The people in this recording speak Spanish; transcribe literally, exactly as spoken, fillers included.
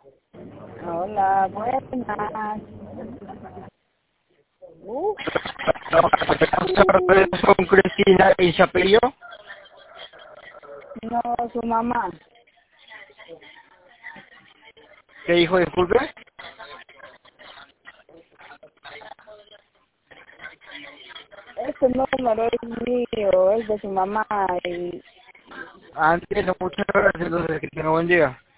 Hola, buenas. Uh, Con Cristina y Chapello, no, su mamá. que dijo disculpe. Este número es mío, es de su mamá y Antes, muchas gracias, entonces que tenga buen día.